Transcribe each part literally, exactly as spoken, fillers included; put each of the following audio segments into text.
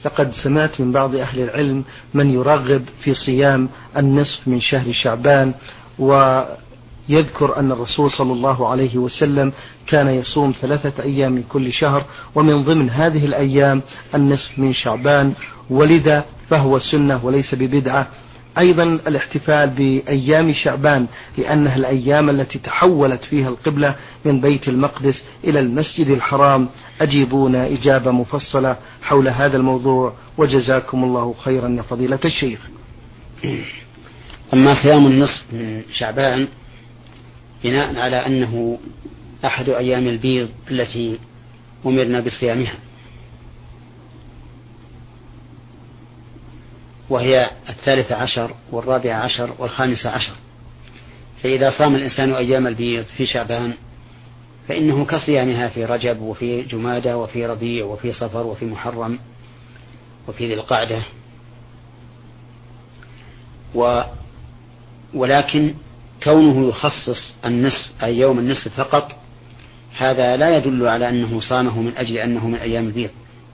لقد سمعت من بعض أهل العلم من يرغب في صيام النصف من شهر شعبان، ويذكر أن الرسول صلى الله عليه وسلم كان يصوم ثلاثة أيام من كل شهر، ومن ضمن هذه الأيام النصف من شعبان، ولذا فهو سنة وليس ببدعة. أيضا الاحتفال بأيام شعبان لأنها الأيام التي تحولت فيها القبلة من بيت المقدس إلى المسجد الحرام. أجيبونا إجابة مفصلة حول هذا الموضوع، وجزاكم الله خيرا يا فضيلة الشيخ. أما صيام النصف من شعبان بناء على أنه أحد أيام البيض التي أمرنا بصيامها، وهي الثالث عشر والرابع عشر والخامس عشر، فإذا صام الإنسان أيام البيض في شعبان فإنه كصيامها في رجب وفي جمادة وفي ربيع وفي صفر وفي محرم وفي ذي القعدة. و ولكن كونه يخصص النصف أي يوم النصف فقط هذا لا يدل على أنه صامه من أجل أنه من أيام البيض،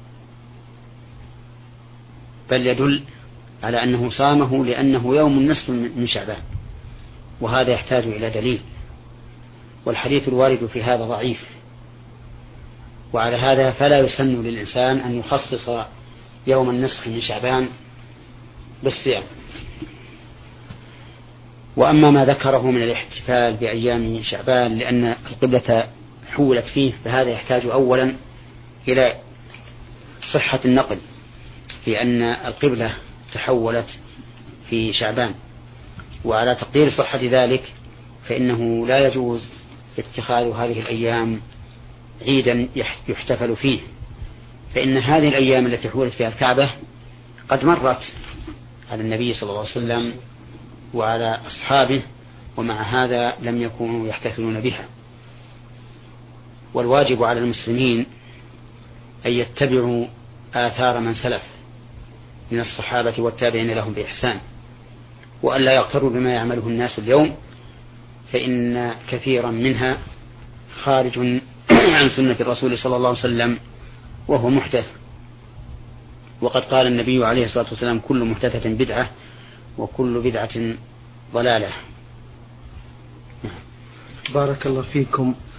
بل يدل على أنه صامه لأنه يوم النصف من شعبان، وهذا يحتاج إلى دليل، والحديث الوارد في هذا ضعيف، وعلى هذا فلا يسن للإنسان أن يخصص يوم النصف من شعبان بالصيام. وأما ما ذكره من الاحتفال بأيام شعبان لأن القبلة حولت فيه فهذا يحتاج أولا إلى صحة النقل، لأن القبلة تحولت في شعبان، وعلى تقدير صحة ذلك فإنه لا يجوز اتخاذ هذه الأيام عيدا يحتفل فيه، فإن هذه الأيام التي حولت فيها الكعبة قد مرت على النبي صلى الله عليه وسلم وعلى أصحابه، ومع هذا لم يكونوا يحتفلون بها. والواجب على المسلمين أن يتبعوا آثار من سلف من الصحابة والتابعين لهم بإحسان، وأن لا يغتروا بما يعمله الناس اليوم، فإن كثيرا منها خارج عن سنة الرسول صلى الله عليه وسلم وهو محدث. وقد قال النبي عليه الصلاة والسلام: كل محدثة بدعة وكل بدعة ضلالة. بارك الله فيكم.